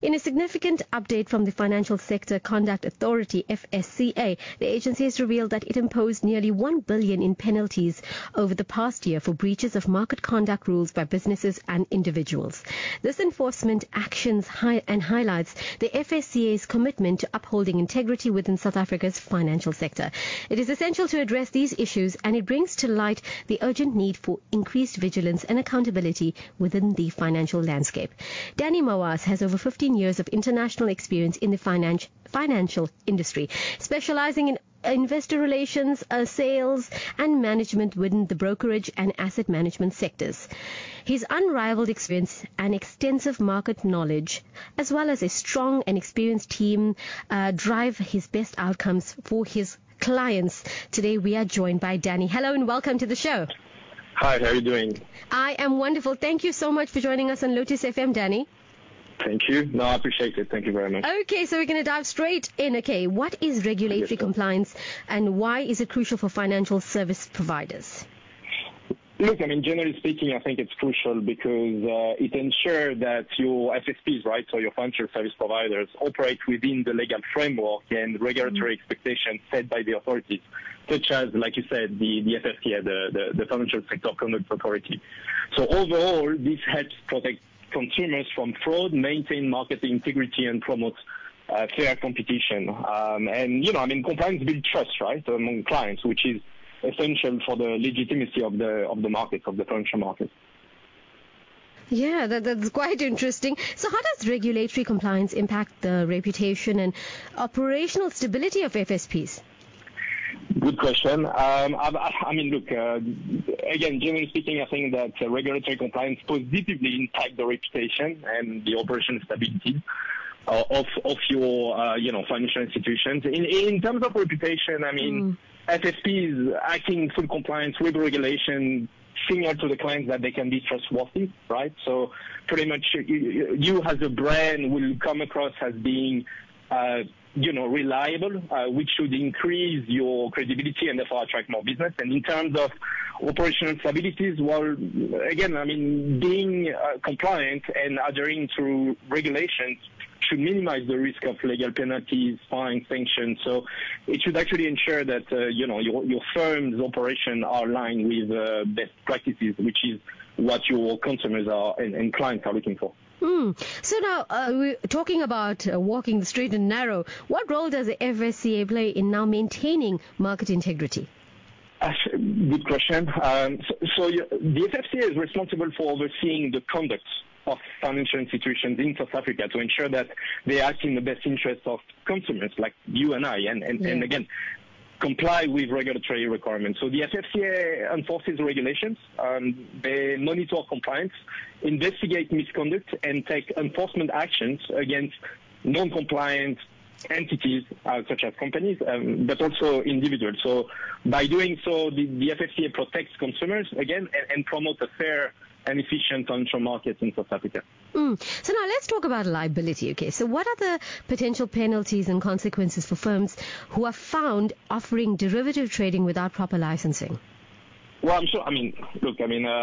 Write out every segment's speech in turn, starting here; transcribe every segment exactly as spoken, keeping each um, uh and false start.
In a significant update from the Financial Sector Conduct Authority, F S C A, the agency has revealed that it imposed nearly one billion dollars in penalties over the past year for breaches of market conduct rules by businesses and individuals. This enforcement actions high and highlights the F S C A's commitment to upholding integrity within South Africa's financial sector. It is essential to address these issues, and it brings to light the urgent need for increased vigilance and accountability within the financial landscape. Danny Mawas has over fifteen years of international experience in the finance, financial industry, specializing in investor relations, uh, sales and management within the brokerage and asset management sectors. His unrivaled experience and extensive market knowledge, as well as a strong and experienced team, uh, drive his best outcomes for his clients. Today we are joined by Danny. Hello and welcome to the show. Hi, how are you doing? I am wonderful. Thank you so much for joining us on Lotus F M, Danny. Thank you. No, I appreciate it. Thank you very much. Okay, so we're going to dive straight in. Okay, what is regulatory Yes, compliance and why is it crucial for financial service providers? Look, I mean, generally speaking, I think it's crucial because uh, it ensures that your F S Ps, right, so your financial service providers, operate within the legal framework and regulatory mm-hmm. expectations set by the authorities, such as, like you said, the, the F S C A, the, the, the Financial Sector Conduct Authority. So overall, this helps protect consumers from fraud, maintain market integrity, and promote uh, fair competition. Um, and, you know, I mean, compliance builds trust, right, among clients, which is essential for the legitimacy of the of the market, of the financial market. Yeah, that, that's quite interesting. So how does regulatory compliance impact the reputation and operational stability of F S Ps? Good question. Um, I, I mean, look, uh, again, generally speaking, I think that uh, regulatory compliance positively impact the reputation and the operational stability uh, of of your, uh, you know, financial institutions. In in terms of reputation, I mean, mm. F S Ps acting in full compliance with regulation signal to the clients that they can be trustworthy, right? So pretty much you, you as a brand will come across as being uh, you know, reliable, uh, which should increase your credibility and therefore attract more business. And in terms of operational stabilities, well, again, I mean, being uh, compliant and adhering to regulations should minimize the risk of legal penalties, fines, sanctions. So it should actually ensure that, uh, you know, your, your firm's operation are aligned with uh, best practices, which is what your consumers are and, and clients are looking for. Hmm. So now, uh, we're talking about uh, walking the straight and narrow. What role does the F S C A play in now maintaining market integrity? Uh, good question. Um, so so you, the F S C A is responsible for overseeing the conduct of financial institutions in South Africa to ensure that they act in the best interest of consumers like you and I. And, and, yeah. and again, comply with regulatory requirements. So the F S C A enforces regulations, um, they monitor compliance, investigate misconduct, and take enforcement actions against non-compliant entities uh, such as companies, um, but also individuals. So by doing so, the, the F S C A protects consumers, again, and, and promotes a fair and efficient financial market in South Africa. Mm. So now let's talk about liability. Okay, so what are the potential penalties and consequences for firms who are found offering derivative trading without proper licensing? Well, I'm sure. I mean, look. I mean, uh,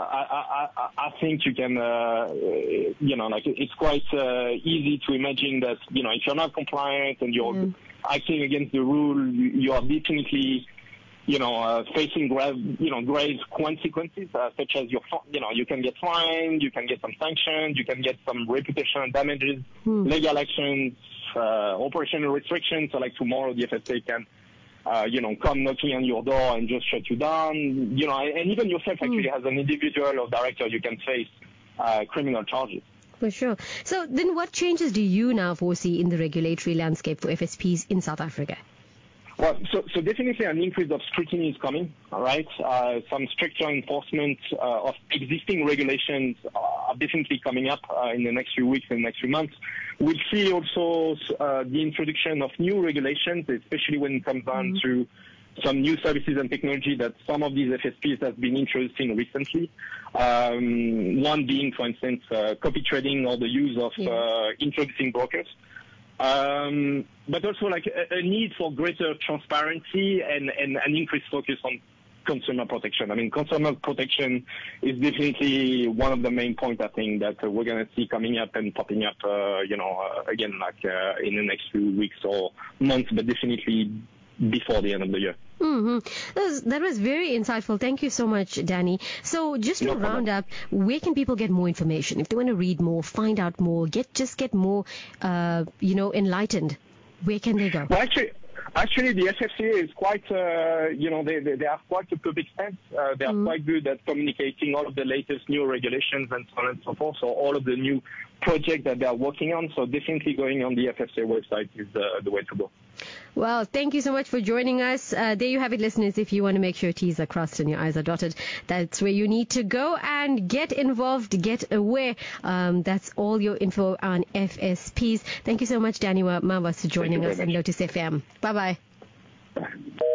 I, I, I think you can. Uh, you know, like it's quite uh, easy to imagine that. You know, if you're not compliant and you're mm. acting against the rule, you, you are definitely, you know, uh, facing grave, you know, grave consequences, uh, such as your, you know, you can get fined, you can get some sanctions, you can get some reputational damages, mm. legal actions, uh, operational restrictions. So, like tomorrow, the F S A can. Uh, you know, come knocking on your door and just shut you down. You know, and even yourself actually mm. as an individual or director, you can face uh, criminal charges. For sure. So then what changes do you now foresee in the regulatory landscape for F S Ps in South Africa? Well, so, so definitely an increase of scrutiny is coming, all right? Uh, some stricter enforcement uh, of existing regulations are definitely coming up uh, in the next few weeks and next few months. We'll see also uh, the introduction of new regulations, especially when it comes down mm-hmm. to some new services and technology that some of these F S Ps have been introducing recently. Um, one being, for instance, uh, copy trading or the use of yeah. uh, introducing brokers. Um, but also like a, a need for greater transparency and, and an increased focus on consumer protection. I mean, consumer protection is definitely one of the main points, I think, that uh, we're going to see coming up and popping up, uh, you know, uh, again, like uh, in the next few weeks or months, but definitely before the end of the year. Mm-hmm. That was, that was very insightful. Thank you so much, Danny. So just to No round problem. up, where can people get more information? If they want to read more, find out more, get just get more, uh, you know, enlightened, where can they go? Well, actually, actually, the F F C A is quite, uh, you know, they, they, they are quite a public stance. Uh, they are Mm. quite good at communicating all of the latest new regulations and so on and so forth. So all of the new projects that they are working on. So definitely going on the F F C A website is the, the way to go. Well, thank you so much for joining us. Uh, there you have it, listeners. If you want to make sure T's are crossed and your I's are dotted, that's where you need to go and get involved, get aware. Um, that's all your info on F S Ps. Thank you so much, Danny Mawas, for joining us on Lotus F M. Bye-bye. Bye.